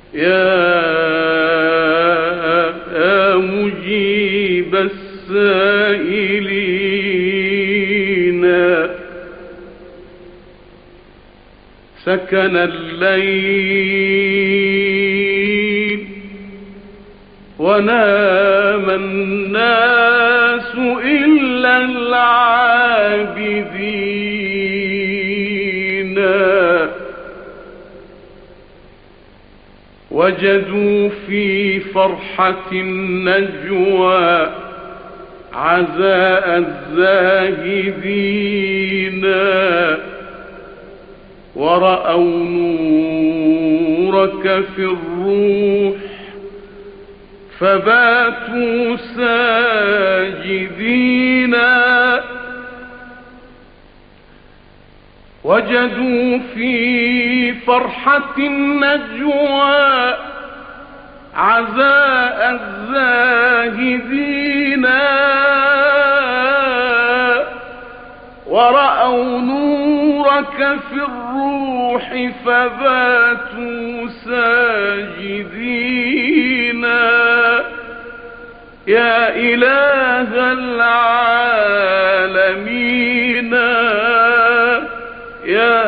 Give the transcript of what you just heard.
يا مجيب السائلين سكن الليل ونام الناس إلا العابدين وجدوا في فرحة النجوى عزاء الزاهدين ورأوا نورك في الروح فباتوا ساجدين وجدوا في فرحة النجوى عزاء الزاهدين ورأوا نورك في الروح فباتوا ساجدين يا إله العالمين يا